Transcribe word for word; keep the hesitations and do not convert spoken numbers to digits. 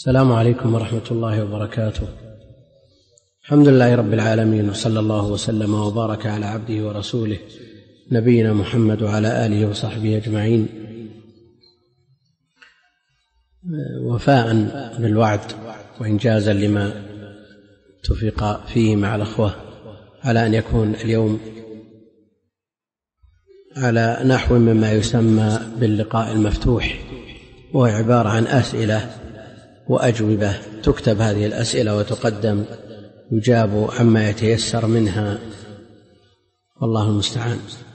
السلام عليكم ورحمة الله وبركاته. الحمد لله رب العالمين، وصلى الله وسلم وبارك على عبده ورسوله نبينا محمد وعلى آله وصحبه أجمعين. وفاء بالوعد وإنجازا لما اتفق فيه مع الأخوة على أن يكون اليوم على نحو مما يسمى باللقاء المفتوح، وهو عبارة عن أسئلة وأجوبة، تكتب هذه الأسئلة وتقدم، يجاب عما يتيسر منها، والله المستعان.